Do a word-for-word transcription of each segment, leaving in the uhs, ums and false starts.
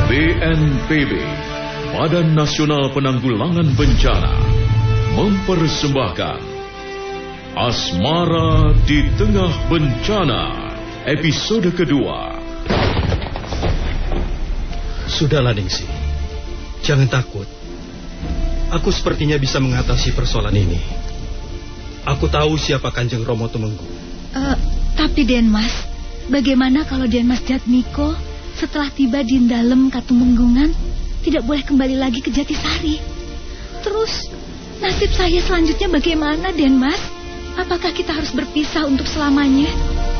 B N P B, Badan Nasional Penanggulangan Bencana, mempersembahkan Asmara di Tengah Bencana, episode kedua. Sudahlah, Ningsih. Jangan takut. Aku sepertinya bisa mengatasi persoalan ini. Aku tahu siapa Kanjeng Romo Tumenggung. Uh, tapi Den Mas, bagaimana kalau Den Mas Jatmiko setelah tiba di dalam Katumenggungan tidak boleh kembali lagi ke Jatisari? Terus nasib saya selanjutnya bagaimana, Den Mas? Apakah kita harus berpisah untuk selamanya?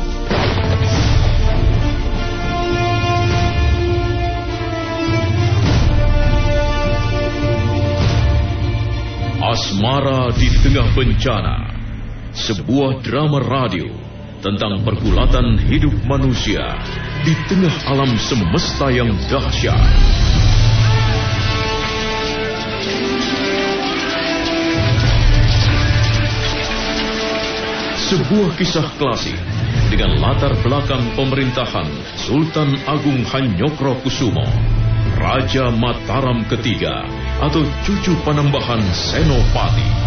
Asmara di Tengah Bencana, sebuah drama radio tentang pergulatan hidup manusia di tengah alam semesta yang dahsyat. Sebuah kisah klasik dengan latar belakang pemerintahan Sultan Agung Hanyokrokusumo, Raja Mataram ketiga atau cucu Panembahan Senopati.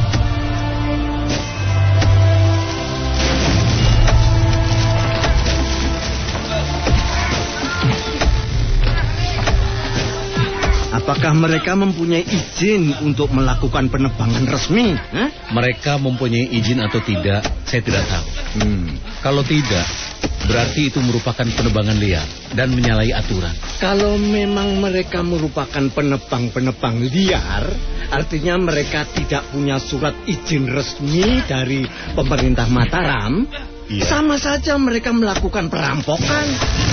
Apakah mereka mempunyai izin untuk melakukan penerbangan resmi? Hah? Mereka mempunyai izin atau tidak, saya tidak tahu. Hmm. Kalau tidak, berarti itu merupakan penerbangan liar dan menyalahi aturan. Kalau memang mereka merupakan penebang-penebang liar, artinya mereka tidak punya surat izin resmi dari pemerintah Mataram. Iya. Sama saja mereka melakukan perampokan.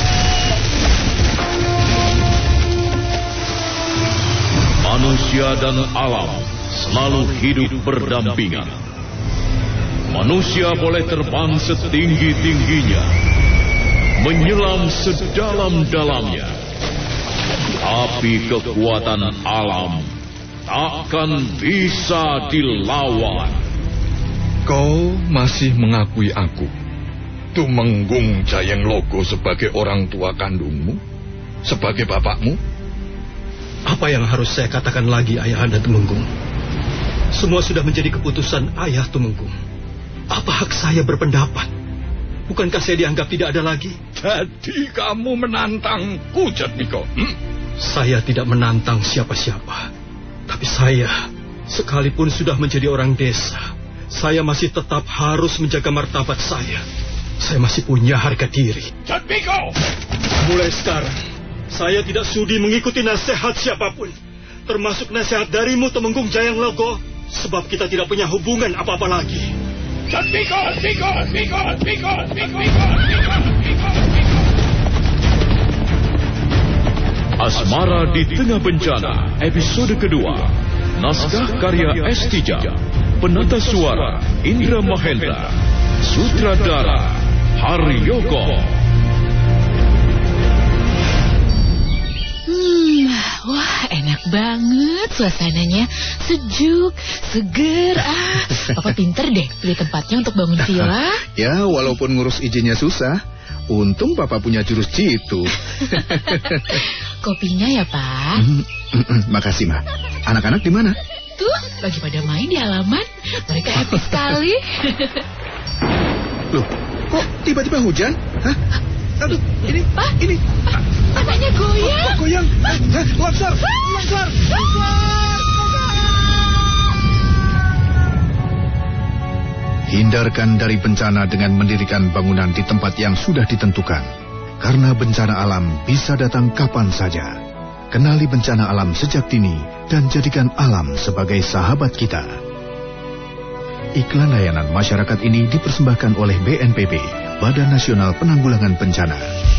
Manusia dan alam selalu hidup berdampingan. Manusia boleh terbang setinggi-tingginya, menyelam sedalam-dalamnya, tapi kekuatan alam takkan bisa dilawan. Kau masih mengakui aku, Tumenggung Jayenglogo, sebagai orang tua kandungmu, sebagai bapakmu? Apa yang harus saya katakan lagi, Ayahanda Tumenggung? Semua sudah menjadi keputusan Ayah Tumenggung. Apa hak saya berpendapat? Bukankah saya dianggap tidak ada lagi? Jadi kamu menantangku, Jatmiko? Hmm? Saya tidak menantang siapa-siapa. Tapi saya, sekalipun sudah menjadi orang desa, saya masih tetap harus menjaga martabat saya. Saya masih punya harga diri. Jatmiko! Mulai sekarang, saya tidak sudi mengikuti nasihat siapapun, termasuk nasihat darimu, Tumenggung Jayenglogo, sebab kita tidak punya hubungan apa-apa lagi. Jatmiko! Jatmiko! Jatmiko! Jatmiko! Jatmiko! Jatmiko! Asmara di Tengah Bencana, episode kedua. Naskah karya S. Tijab, penata suara Indra Mahendra, sutradara Haryoko. Wah, enak banget suasananya. Sejuk, seger. Ah, Papa pinter deh pilih tempatnya untuk bangun villa. Ya, walaupun ngurus izinnya susah, untung Papa punya jurus jitu. Kopinya ya, Pak? Mm, mm, mm, makasih, Ma. Anak-anak di mana? Tuh, lagi pada main di halaman. Mereka happy sekali. Loh, kok tiba-tiba hujan? Hah? Aduh, ini, Pak, ini. tanahnya goyang. Oh, goyang. Hah, longsor, longsor, longsor. Hindarkan dari bencana dengan mendirikan bangunan di tempat yang sudah ditentukan. Karena bencana alam bisa datang kapan saja. Kenali bencana alam sejak dini dan jadikan alam sebagai sahabat kita. Iklan layanan masyarakat ini dipersembahkan oleh B N P B, Badan Nasional Penanggulangan Bencana.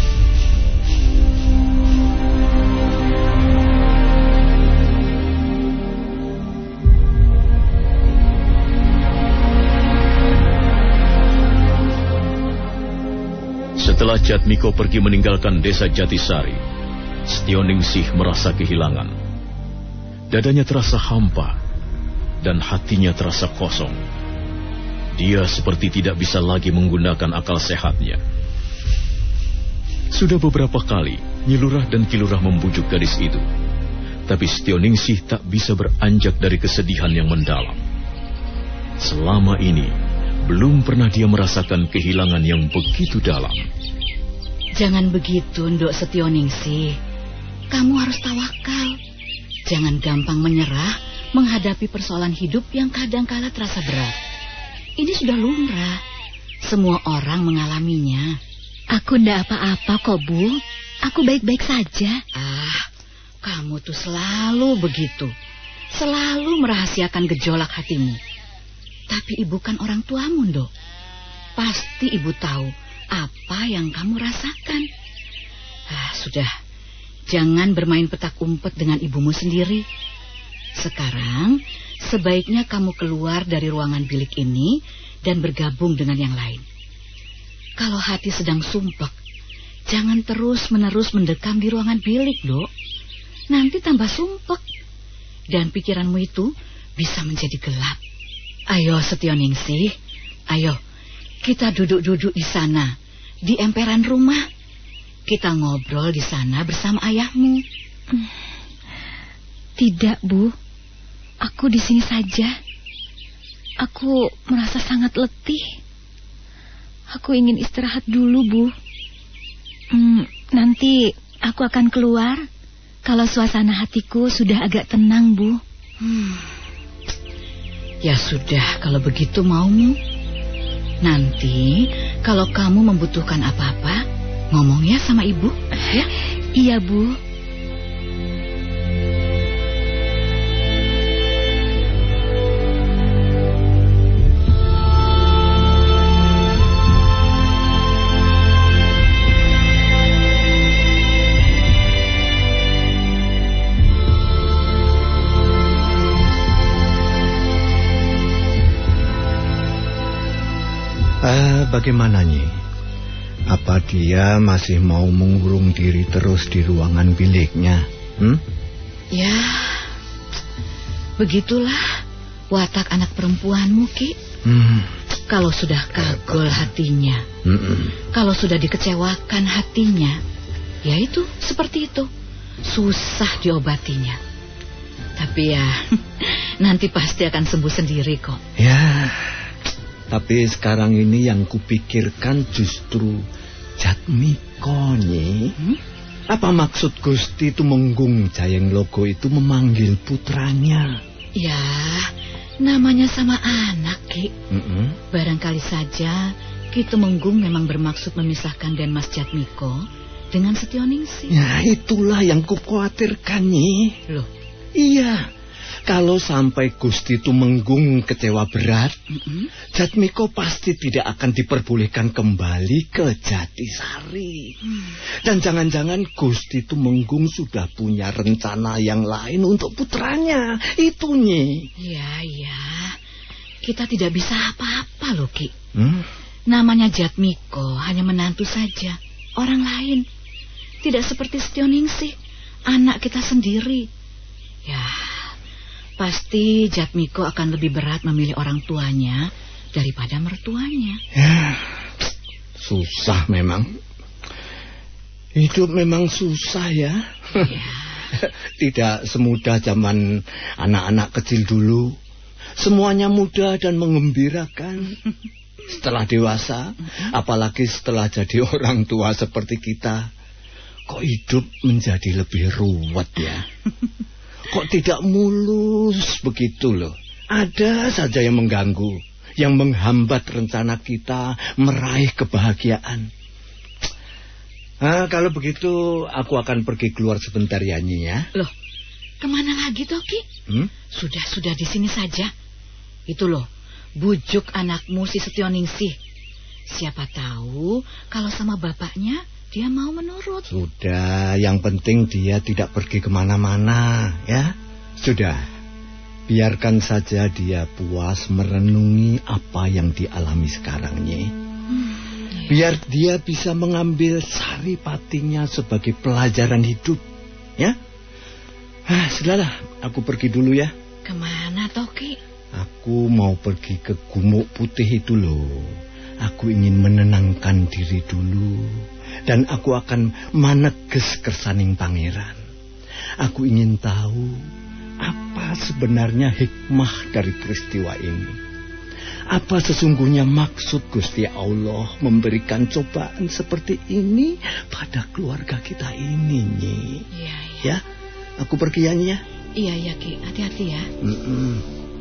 Setelah Jatmiko pergi meninggalkan desa Jatisari, Setioningsih merasa kehilangan. Dadanya terasa hampa dan hatinya terasa kosong. Dia seperti tidak bisa lagi menggunakan akal sehatnya. Sudah beberapa kali Nyi Lurah dan Ki Lurah membujuk gadis itu, tapi Setioningsih tak bisa beranjak dari kesedihan yang mendalam. Selama ini belum pernah dia merasakan kehilangan yang begitu dalam. Jangan begitu, Nduk Setioningsih. Kamu harus tawakal. Jangan gampang menyerah menghadapi persoalan hidup yang kadang-kala terasa berat. Ini sudah lumrah. Semua orang mengalaminya. Aku ndak apa-apa kok, Bu. Aku baik-baik saja. Ah, kamu tuh selalu begitu. Selalu merahasiakan gejolak hatimu. Tapi ibu kan orang tuamu, Nduk. Pasti ibu tahu apa yang kamu rasakan. Ah, sudah. Jangan bermain petak umpet dengan ibumu sendiri. Sekarang, sebaiknya kamu keluar dari ruangan bilik ini dan bergabung dengan yang lain. Kalau hati sedang sumpek, jangan terus-menerus mendekam di ruangan bilik, Dok. Nanti tambah sumpek. Dan pikiranmu itu bisa menjadi gelap. Ayo, Setioningsih. Ayo, kita duduk-duduk di sana, di emperan rumah. Kita ngobrol di sana bersama ayahmu. Tidak, Bu. Aku di sini saja. Aku merasa sangat letih. Aku ingin istirahat dulu, Bu. Hmm, nanti aku akan keluar kalau suasana hatiku sudah agak tenang, Bu. Hmm. Ya sudah, kalau begitu maumu. Nanti kalau kamu membutuhkan apa-apa, ngomong ya sama ibu, ya? Iya, Bu. Ah, bagaimana, Nyi? Apa dia masih mau mengurung diri terus di ruangan biliknya? Hmm? Ya, begitulah watak anak perempuanmu, Ki. Hmm. Kalau sudah kagol hatinya, Mm-mm. kalau sudah dikecewakan hatinya, ya itu, seperti itu. Susah diobatinya. Tapi ya, nanti pasti akan sembuh sendiri kok. Ya, tapi sekarang ini yang kupikirkan justru Jatmiko, Nyi. Hmm? Apa maksud Gusti Tumenggung Jayeng Logo itu memanggil putranya? Ya, namanya sama anak, Ki. Mm-mm. Barangkali saja Ki Tumenggung memang bermaksud memisahkan Den Mas Jatmiko dengan Setioningsih. Ya, itulah yang kukhawatirkan, Nyi. Loh? Iya. Kalau sampai Gusti Tumenggung kecewa berat, mm-hmm. Jatmiko pasti tidak akan diperbolehkan kembali ke Jatisari. Mm. Dan jangan-jangan Gusti Tumenggung sudah punya rencana yang lain untuk putranya. Itu, Nyi. Iya, iya. Kita tidak bisa apa-apa loh, Ki. Hmm? Namanya Jatmiko hanya menantu saja. Orang lain. Tidak seperti Setioningsih, anak kita sendiri. Ya, pasti Jatmiko akan lebih berat memilih orang tuanya daripada mertuanya. Ya, susah memang. Hidup memang susah ya. Ya. Tidak semudah zaman anak-anak kecil dulu. Semuanya mudah dan menggembirakan. Setelah dewasa, apalagi setelah jadi orang tua seperti kita, kok hidup menjadi lebih ruwet ya. Kok tidak mulus begitu loh. Ada saja yang mengganggu, yang menghambat rencana kita meraih kebahagiaan. Nah, kalau begitu aku akan pergi keluar sebentar ya, Nyi ya. Loh, kemana lagi Toki? Hmm? Sudah-sudah di sini saja. Itu loh, bujuk anakmu si Setioningsih. Siapa tahu kalau sama bapaknya dia mau menurut. Sudah, yang penting dia tidak pergi kemana-mana, ya. Sudah, biarkan saja dia puas merenungi apa yang dialami sekarang, Nyi. Hmm, iya. Biar dia bisa mengambil saripatinya sebagai pelajaran hidup, ya. Ah, sudahlah, aku pergi dulu ya. Kemana, Toki? Aku mau pergi ke Gumuk Putih itu loh. Aku ingin menenangkan diri dulu. Dan aku akan maneges kersaning pangeran. Aku ingin tahu apa sebenarnya hikmah dari peristiwa ini. Apa sesungguhnya maksud Gusti Allah memberikan cobaan seperti ini pada keluarga kita ini, Nyi? Iya, iya. Ya, aku pergi ya, Nyi ya. Iya, iya, Ki. Hati-hati ya. Mm-mm.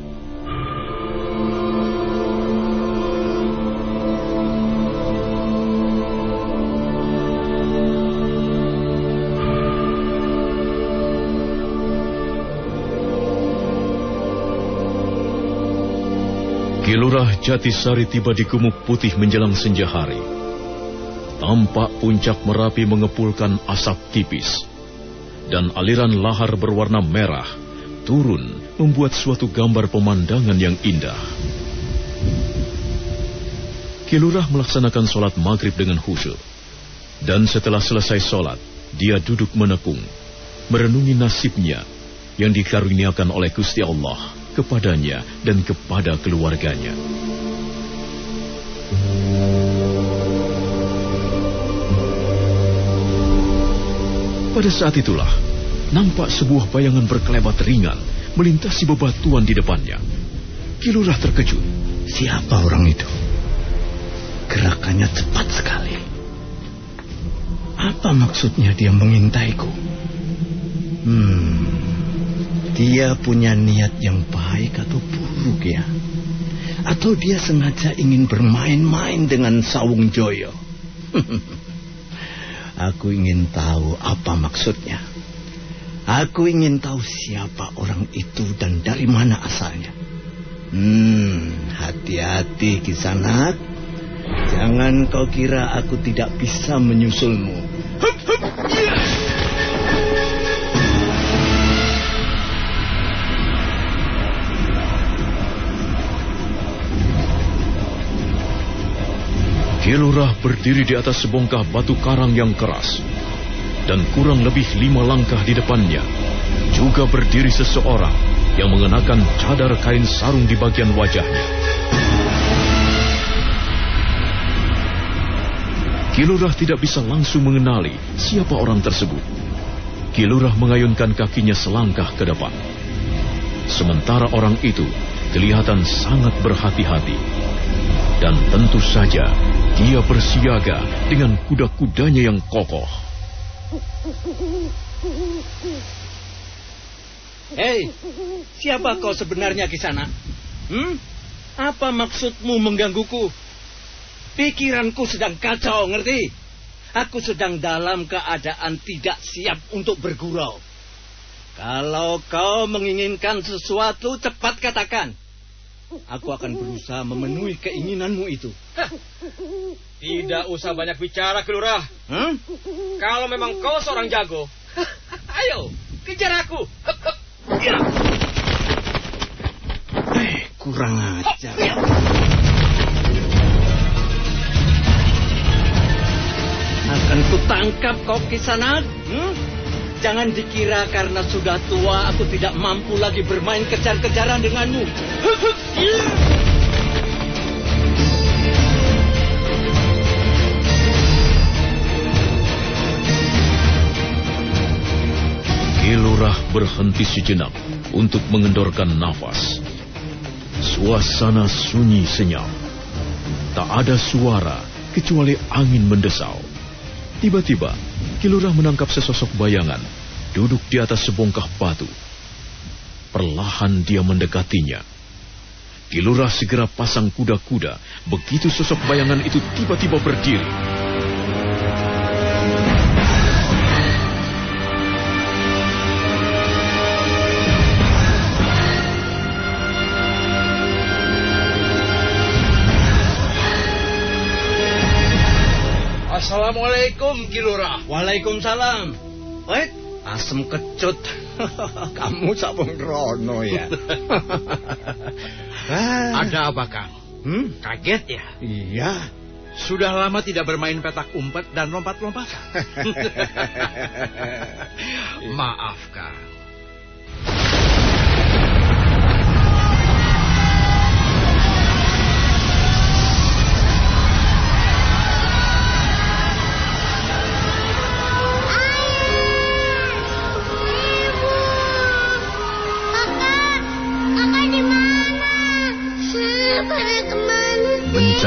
Ki Lurah Jatisari tiba di Gumuk Putih menjelang senja hari. Tampak puncak Merapi mengepulkan asap tipis, dan aliran lahar berwarna merah turun membuat suatu gambar pemandangan yang indah. Ki Lurah melaksanakan sholat maghrib dengan khusyuk, dan setelah selesai sholat, dia duduk menekung, merenungi nasibnya yang dikaruniakan oleh Gusti Allah kepadanya dan kepada keluarganya. Pada saat itulah, nampak sebuah bayangan berkelebat ringan melintasi bebatuan di depannya. Ki Lurah terkejut. Siapa orang itu? Gerakannya cepat sekali. Apa maksudnya dia mengintaiku? Hmm... Dia punya niat yang baik atau buruk ya? Atau dia sengaja ingin bermain-main dengan Sawung Joyo? Aku ingin tahu apa maksudnya. Aku ingin tahu siapa orang itu dan dari mana asalnya. Hmm, hati-hati Kisanak. Jangan kau kira aku tidak bisa menyusulmu. Hup, hup, yeah. Ki Lurah berdiri di atas sebongkah batu karang yang keras, dan kurang lebih lima langkah di depannya juga berdiri seseorang yang mengenakan cadar kain sarung di bagian wajahnya. Ki Lurah tidak bisa langsung mengenali siapa orang tersebut. Ki Lurah mengayunkan kakinya selangkah ke depan. Sementara orang itu kelihatan sangat berhati-hati. Dan tentu saja dia bersiaga dengan kuda-kudanya yang kokoh. Hei, siapa kau sebenarnya Kisana? Hmm? Apa maksudmu menggangguku? Pikiranku sedang kacau, ngerti? Aku sedang dalam keadaan tidak siap untuk bergurau. Kalau kau menginginkan sesuatu, cepat katakan. Aku akan berusaha memenuhi keinginanmu itu. Hah. Tidak usah banyak bicara, Ki Lurah. Hmm? Kalau memang kau seorang jago, ayo, kejar aku. Eh, kurang ajar. Akan kutangkap kau Kisanak. Hmm? Jangan dikira karena sudah tua aku tidak mampu lagi bermain kejar-kejaran denganmu. Ki Lurah berhenti sejenak untuk mengendorkan nafas. Suasana sunyi senyap. Tak ada suara kecuali angin mendesau. Tiba-tiba, Ki Lurah menangkap sesosok bayangan duduk di atas sebongkah batu. Perlahan dia mendekatinya. Ki Lurah segera pasang kuda-kuda begitu sosok bayangan itu tiba-tiba berdiri. Assalamualaikum, Ki Lurah. Waalaikumsalam. Wait, asem kecut. Kamu Sawung Rono ya? Ah. Ada apa, Kang? Hmm? Kaget ya? Iya. Sudah lama tidak bermain petak umpet dan lompat-lompatan. Maaf, Kang.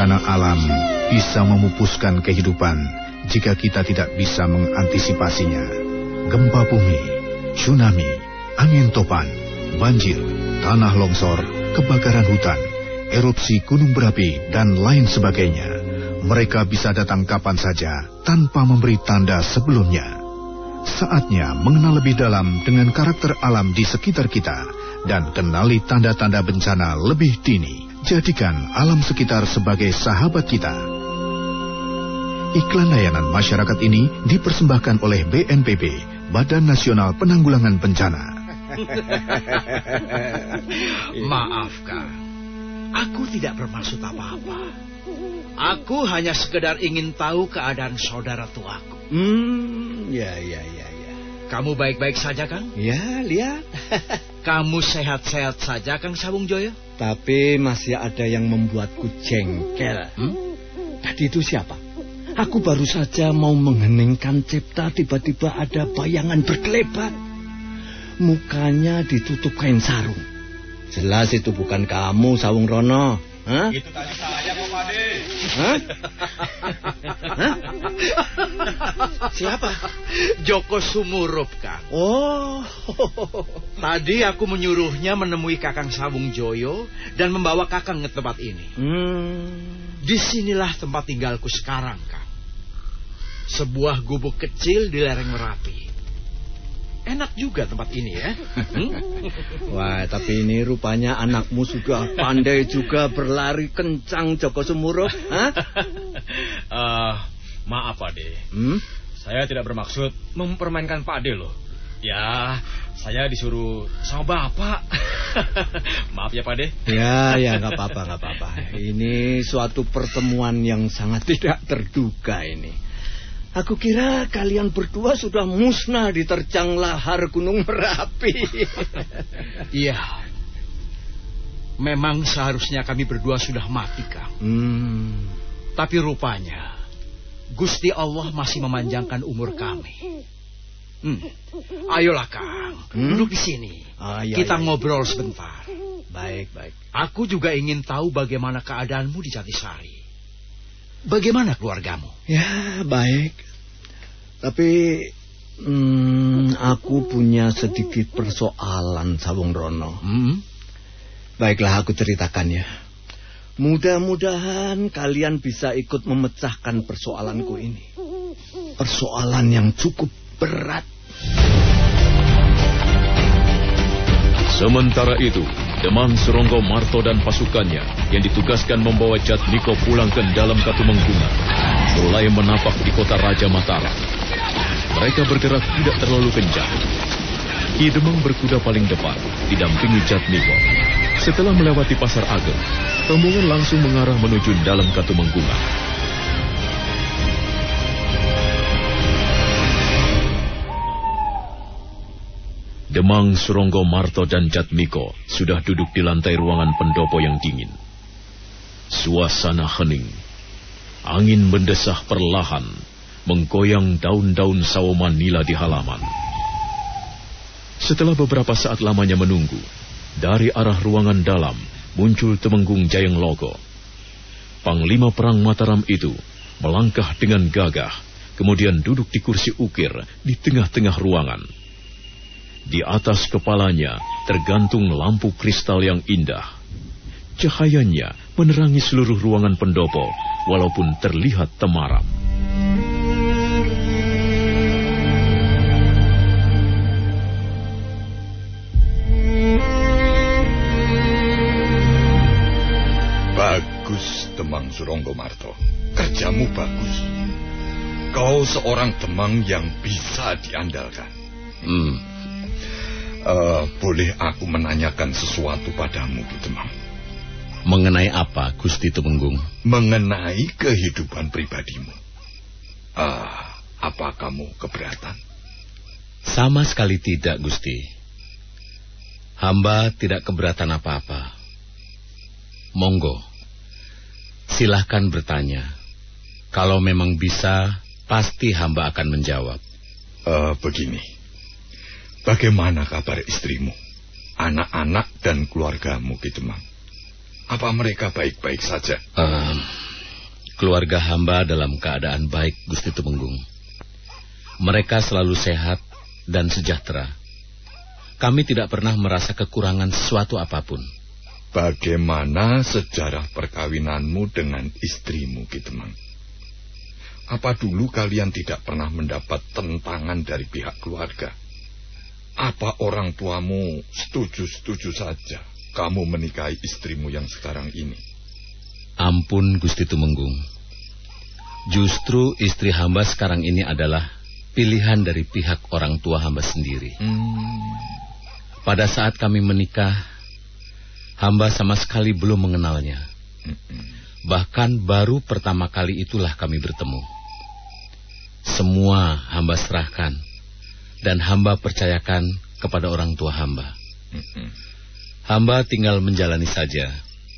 bencana alam bisa memupuskan kehidupan jika kita tidak bisa mengantisipasinya. Gempa bumi, tsunami, angin topan, banjir, tanah longsor, kebakaran hutan, erupsi gunung berapi, dan lain sebagainya. Mereka bisa datang kapan saja tanpa memberi tanda sebelumnya. Saatnya mengenal lebih dalam dengan karakter alam di sekitar kita dan kenali tanda-tanda bencana lebih dini. Jadikan alam sekitar sebagai sahabat kita. Iklan layanan masyarakat ini dipersembahkan oleh B N P B, Badan Nasional Penanggulangan Bencana. Maaf, Kang. Aku tidak bermaksud apa-apa. Aku hanya sekedar ingin tahu keadaan saudara tuaku. Hmm, ya, ya, ya, ya. Kamu baik-baik saja, Kang? Ya, lihat. Kamu sehat-sehat saja, Kang Sawung Joyo? Tapi masih ada yang membuatku jengkel. Hmm? Tadi itu siapa? Aku baru saja mau mengheningkan cipta, tiba-tiba ada bayangan berkelebat. Mukanya ditutup kain sarung. Jelas itu bukan kamu, Sawung Rono. Hah? Itu tadi saya, Pak Pade. Hah? Hah? Siapa? Joko Sumurup, Kang. Oh. Tadi aku menyuruhnya menemui Kakang Sawung Joyo dan membawa Kakang ke tempat ini. Hmm. Disinilah tempat tinggalku sekarang, Kang. Sebuah gubuk kecil di lereng Merapi. Enak juga tempat ini ya. Hmm? Wah, tapi ini rupanya anakmu sudah pandai juga berlari kencang, Joko Sumurup. Hah? uh, maaf, Pak De. Hmm? Saya tidak bermaksud mempermainkan Pak De loh. Ya, saya disuruh sama Bapak. Maaf ya, Pak De. Ya, ya, nggak apa-apa, nggak apa-apa. Ini suatu pertemuan yang sangat tidak terduga ini. Aku kira kalian berdua sudah musnah diterjang lahar Gunung Merapi. Iya. Memang seharusnya kami berdua sudah mati, Kang. Hmm. Tapi rupanya Gusti Allah masih memanjangkan umur kami. Hmm. Ayolah, Kang. Hmm? Duduk di sini. Ah, iya, Kita iya. ngobrol sebentar. Baik, baik. Aku juga ingin tahu bagaimana keadaanmu di Jatisari. Bagaimana keluargamu? Ya, baik. Tapi hmm, aku punya sedikit persoalan, Sawung Rono. Hmm? Baiklah, aku ceritakan ya. Mudah-mudahan kalian bisa ikut memecahkan persoalanku ini. Persoalan yang cukup berat. Sementara itu, Demang Suronggo Marto dan pasukannya yang ditugaskan membawa Jatmiko pulang ke dalam Katumenggungan mulai menapak di kota Raja Mataram. Mereka bergerak tidak terlalu kencang. Ki Demang berkuda paling depan, didampingi Jatmiko. Setelah melewati Pasar Ageng, rombongan langsung mengarah menuju dalam Katumenggungan. Demang, Suronggo, Marto, dan Jatmiko sudah duduk di lantai ruangan pendopo yang dingin. Suasana hening. Angin mendesah perlahan, menggoyang daun-daun sawo manila di halaman. Setelah beberapa saat lamanya menunggu, dari arah ruangan dalam muncul Temenggung Jayeng Logo. Panglima Perang Mataram itu melangkah dengan gagah, kemudian duduk di kursi ukir di tengah-tengah ruangan. Di atas kepalanya tergantung lampu kristal yang indah. Cahayanya menerangi seluruh ruangan pendopo, walaupun terlihat temaram. Bagus, Demang Suronggo Marto. Kerjamu bagus. Kau seorang Demang yang bisa diandalkan. Hmm. Uh, boleh aku menanyakan sesuatu padamu, Ki Demang? Mengenai apa, Gusti Temenggung? Mengenai kehidupan pribadimu. Uh, apa kamu keberatan? Sama sekali tidak, Gusti. Hamba tidak keberatan apa-apa. Monggo, silahkan bertanya. Kalau memang bisa, pasti hamba akan menjawab. Uh, begini. Bagaimana kabar istrimu, anak-anak dan keluargamu, Ki Demang? Apa mereka baik-baik saja? Uh, Keluarga hamba dalam keadaan baik, Gusti Tumenggung. Mereka selalu sehat dan sejahtera. Kami tidak pernah merasa kekurangan sesuatu apapun. Bagaimana sejarah perkawinanmu dengan istrimu, Ki Temang? Apa dulu kalian tidak pernah mendapat tentangan dari pihak keluarga? Apa orang tuamu setuju-setuju saja kamu menikahi istrimu yang sekarang ini? Ampun, Gusti Tumenggung. Justru istri hamba sekarang ini adalah pilihan dari pihak orang tua hamba sendiri. Hmm. Pada saat kami menikah, hamba sama sekali belum mengenalnya. Hmm. Bahkan baru pertama kali itulah kami bertemu. Semua hamba serahkan dan hamba percayakan kepada orang tua hamba. Hmm. Hamba tinggal menjalani saja.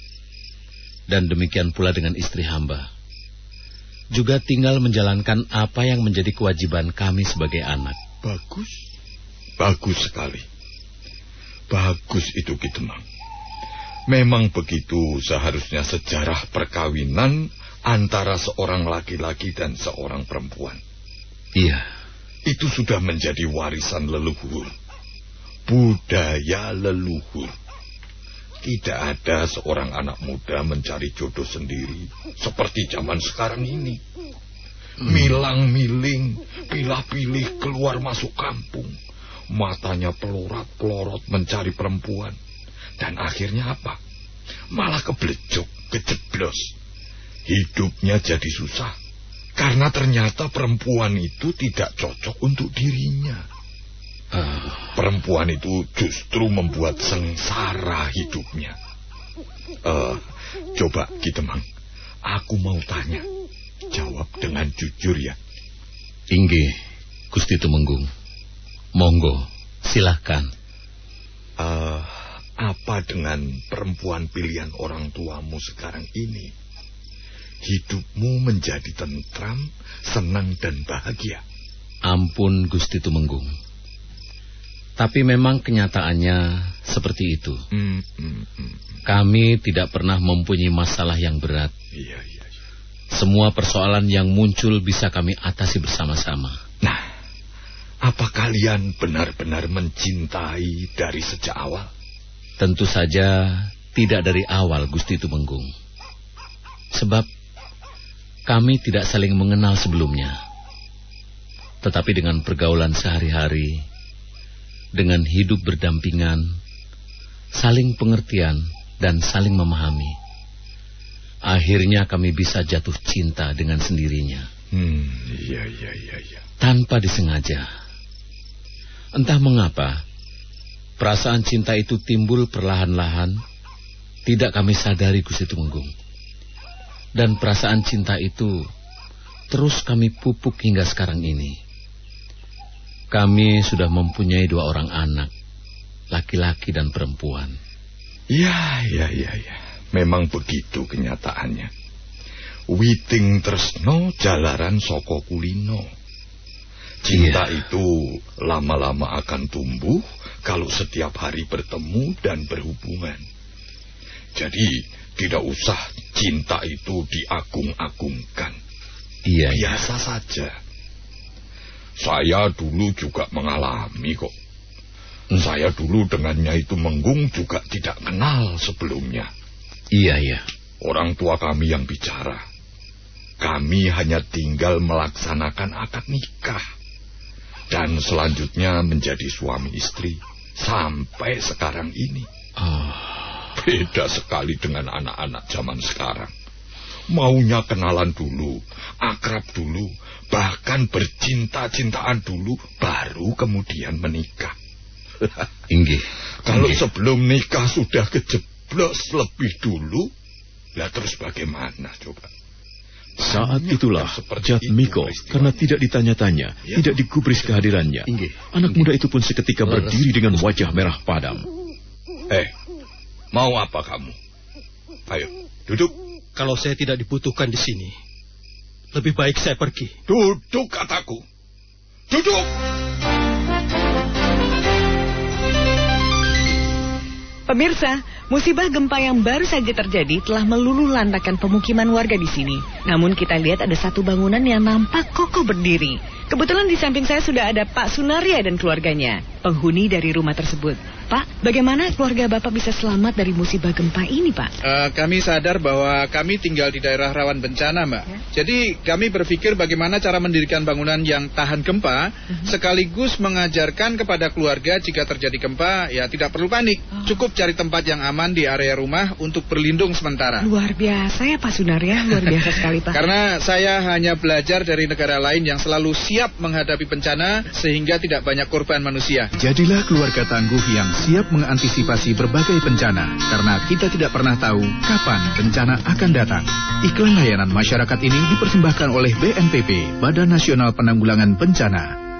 Dan demikian pula dengan istri hamba. Juga tinggal menjalankan apa yang menjadi kewajiban kami sebagai anak. Bagus. Bagus sekali. Bagus itu, Ki Temang. Memang begitu seharusnya sejarah perkawinan antara seorang laki-laki dan seorang perempuan. Iya. Itu sudah menjadi warisan leluhur. Budaya leluhur. Tidak ada seorang anak muda mencari jodoh sendiri seperti zaman sekarang ini. Hmm. Milang-miling, pilah-pilih keluar masuk kampung. Matanya pelorat-pelorot mencari perempuan. Dan akhirnya apa? Malah keblejok, kejeblos. Hidupnya jadi susah. Karena ternyata perempuan itu tidak cocok untuk dirinya. Uh. Perempuan itu justru membuat sengsara hidupnya. Uh, coba, Ki Temang, aku mau tanya. Jawab dengan jujur ya. Inggih, Gusti Tumenggung. Monggo, silahkan. Uh, apa dengan perempuan pilihan orang tuamu sekarang ini? Hidupmu menjadi tentram, senang dan bahagia. Ampun, Gusti Tumenggung. Tapi memang kenyataannya seperti itu. Mm, mm, mm. Kami tidak pernah mempunyai masalah yang berat. Iya, iya, iya. Semua persoalan yang muncul bisa kami atasi bersama-sama. Nah, apa kalian benar-benar mencintai dari sejak awal? Tentu saja tidak dari awal, Gusti Tumenggung. Sebab kami tidak saling mengenal sebelumnya. Tetapi dengan pergaulan sehari-hari, dengan hidup berdampingan, saling pengertian dan saling memahami, akhirnya kami bisa jatuh cinta dengan sendirinya. Hmm, iya, iya, iya, iya. Tanpa disengaja. Entah mengapa, perasaan cinta itu timbul perlahan-lahan, tidak kami sadari, Gusti Tumenggung. Dan perasaan cinta itu terus kami pupuk hingga sekarang ini. Kami sudah mempunyai dua orang anak, laki-laki dan perempuan. Ya, ya, ya, ya. Memang begitu kenyataannya. Witing tresno jalaran saka kulino. Cinta iya. Itu lama-lama akan tumbuh kalau setiap hari bertemu dan berhubungan. Jadi tidak usah cinta itu diagung-agungkan. Iya, biasa iya. saja. Saya dulu juga mengalami kok. Hmm. Saya dulu dengan Nyai Tumenggung juga tidak kenal sebelumnya. Iya, iya. Orang tua kami yang bicara. Kami hanya tinggal melaksanakan akad nikah. Dan selanjutnya menjadi suami istri. Sampai sekarang ini. Oh. Beda sekali dengan anak-anak zaman sekarang. Maunya kenalan dulu, akrab dulu, bahkan bercinta-cintaan dulu, baru kemudian menikah. Inggih. Kalau Inggih. Sebelum nikah sudah kejeblos lebih dulu, lah terus bagaimana coba? Saat itulah Jatmiko, karena tidak ditanya-tanya, ya. Tidak digubris kehadirannya. Inggih. Anak Inggih. muda itu pun seketika Laras. Berdiri dengan wajah merah padam. Eh, mau apa kamu? Ayo, duduk. Kalau saya tidak dibutuhkan di sini, lebih baik saya pergi. Duduk, kataku. Duduk! Pemirsa, Musibah gempa yang baru saja terjadi telah meluluh lantakan pemukiman warga di sini. Namun kita lihat ada satu bangunan yang nampak kokoh berdiri. Kebetulan di samping saya sudah ada Pak Sunaria dan keluarganya, penghuni dari rumah tersebut. Pak, bagaimana keluarga Bapak bisa selamat dari musibah gempa ini, Pak? Uh, kami sadar bahwa kami tinggal di daerah rawan bencana, Mbak. Ya? Jadi kami berpikir bagaimana cara mendirikan bangunan yang tahan gempa, uh-huh. sekaligus mengajarkan kepada keluarga jika terjadi gempa, ya tidak perlu panik. Oh. Cukup cari tempat yang aman di area rumah untuk berlindung sementara. Luar biasa ya Pak Sunaria, luar biasa sekali Pak. Karena saya hanya belajar dari negara lain yang selalu siap menghadapi bencana sehingga tidak banyak korban manusia. Jadilah keluarga tangguh yang siap mengantisipasi berbagai bencana, karena kita tidak pernah tahu kapan bencana akan datang. Iklan layanan masyarakat ini dipersembahkan oleh B N P B, Badan Nasional Penanggulangan Bencana.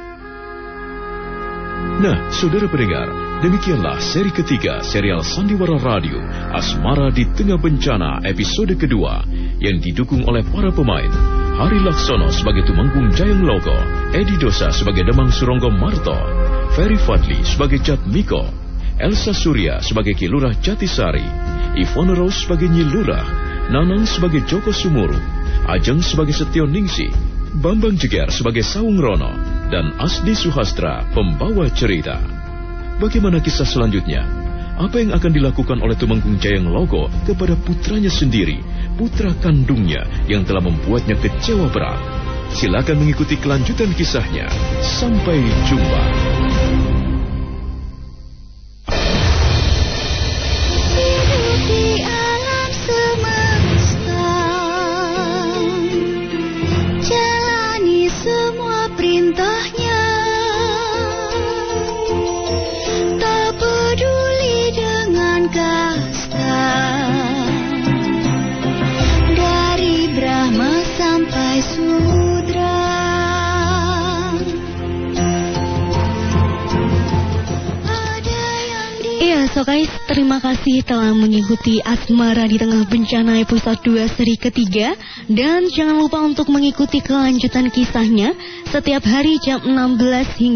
Nah, saudara pendengar, demikianlah seri ketiga serial Sandiwara Radio Asmara di Tengah Bencana episode kedua yang didukung oleh para pemain Hari Laksono sebagai Tumenggung Jayeng Logo, Edi Dosa sebagai Demang Suronggo Marto, Ferry Fadli sebagai Jat Miko, Elsa Surya sebagai Ki Lurah Jatisari, Ivone Rose sebagai Nyi Lurah, Nanang sebagai Joko Sumuru, Ajeng sebagai Setio Ningsih, Bambang Jeger sebagai Sawung Rono, dan Asdi Suhastra pembawa cerita. Bagaimana kisah selanjutnya? Apa yang akan dilakukan oleh Tumenggung Jayeng Logo kepada putranya sendiri, putra kandungnya yang telah membuatnya kecewa berat? Silakan mengikuti kelanjutan kisahnya. Sampai jumpa. So guys, terima kasih telah mengikuti Asmara di Tengah Bencana episode dua seri ketiga. Dan jangan lupa untuk mengikuti kelanjutan kisahnya setiap hari jam enam belas hingga